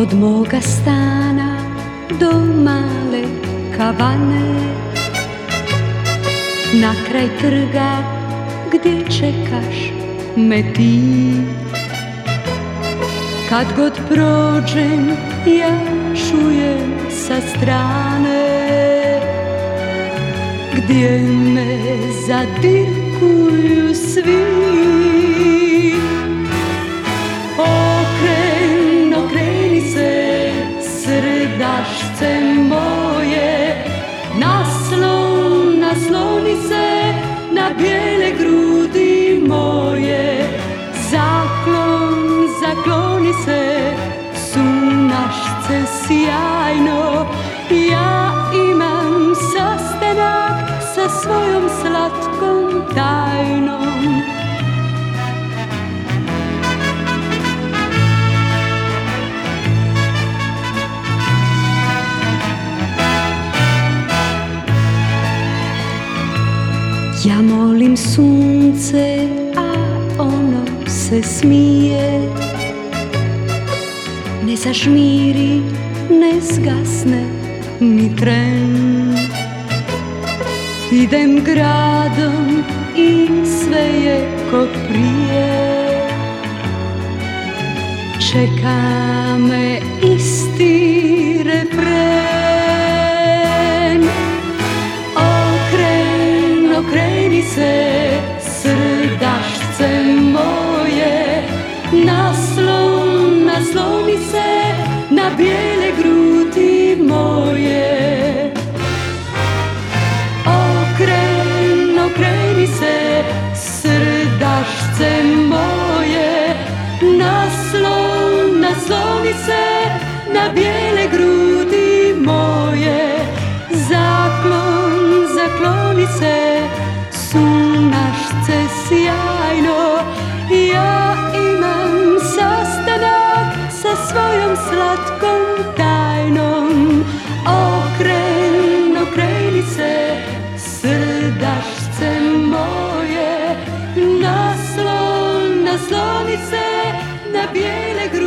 Od moga stana do male kavane, na kraj trga gdje čekaš me ti. Kad god prođem ja čujem sa strane gdje me zadirkuju svi. Okreni se srdašce moje, nasloni se na bijele grudi moje. Zakloni se sunašce sjajno, ja imam sastanak sa svojom slatkom tajnom. Ja molim sunce, a ono se smije, ne zažmiri, ne zgasne ni tren. Idem gradom i sve je ko prije, čeka me isti refren. Okreni se srdašce moje, nasloni se na bijele grudi moje. Okreni se srdašce moje, nasloni se na bijele grudi moje. Zakloni se sunašce sjajno, ja imam sastanak sa svojom slatkom tajnom. Okreni se srdašce moje, nasloni se na bijele grudi.